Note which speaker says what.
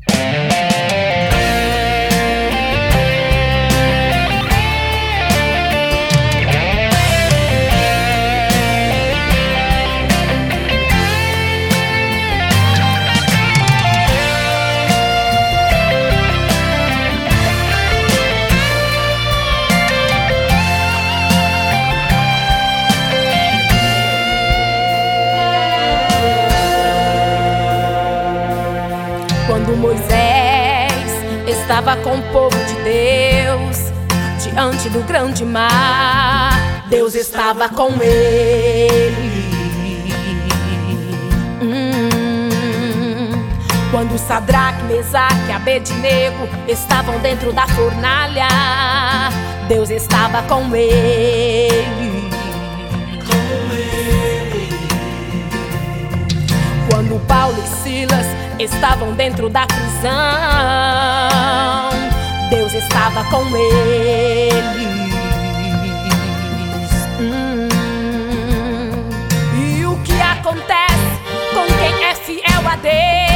Speaker 1: Quando Moisés estava com o povo de Deus diante do grande mar, Deus estava com ele. Quando Sadraque, Mesaque e Abednego estavam dentro da fornalha, Deus estava com ele. Quando Paulo e Silas estavam dentro da prisão, Deus estava com eles. E o que acontece com quem é fiel a Deus?